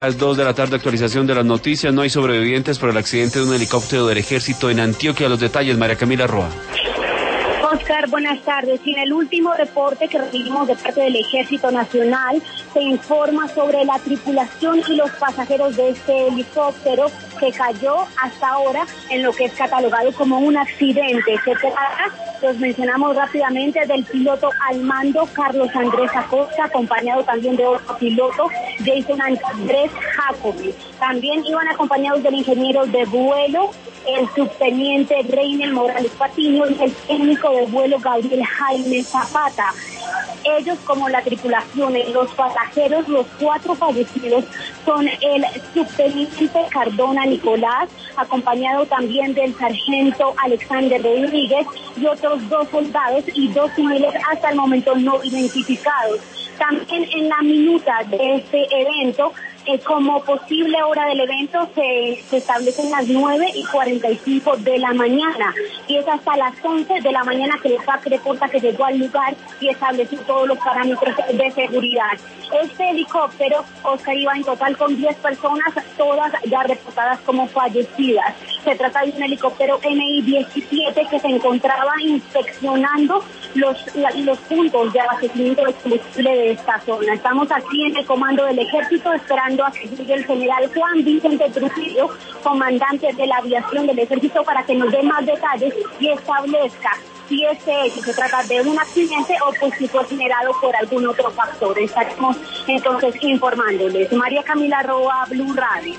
Las 2 de la tarde, actualización de las noticias. No hay sobrevivientes por el accidente de un helicóptero del ejército en Antioquia. Los detalles, María Camila Roa. Oscar, buenas tardes. En el último reporte que recibimos de parte del Ejército Nacional, se informa sobre la tripulación y los pasajeros de este helicóptero que cayó hasta ahora en lo que es catalogado como un accidente. Se trata, los mencionamos rápidamente, del piloto al mando Carlos Andrés Acosta, acompañado también de otro piloto, Jason Andrés Jacobi. También iban acompañados del ingeniero de vuelo, el subteniente Reiner Morales Patiño, y el técnico de vuelo Gabriel Jaime Zapata. Ellos, como la tripulación, los pasajeros, los 4 fallecidos, son el subteniente Cardona Nicolás, acompañado también del sargento Alexander Rodríguez, y otros 2 soldados y 2 civiles hasta el momento no identificados. También en la minuta de este evento, como posible hora del evento, se establecen las 9:45 de la mañana, y es hasta las 11 de la mañana que el FAC reporta que llegó al lugar y estableció todos los parámetros de seguridad. Este helicóptero, Oscar, iba en total con 10 personas, todas ya reportadas como fallecidas. Se trata de un helicóptero Mi-17 que se encontraba inspeccionando los puntos de abastecimiento de combustible de esta zona. Estamos aquí en el comando del ejército esperando a que llegue el general Juan Vicente Trujillo, comandante de la aviación del ejército, para que nos dé más detalles y establezca si este hecho se trata de un accidente o pues si fue generado por algún otro factor. Estaremos entonces informándoles. María Camila Roa, Blue Radio.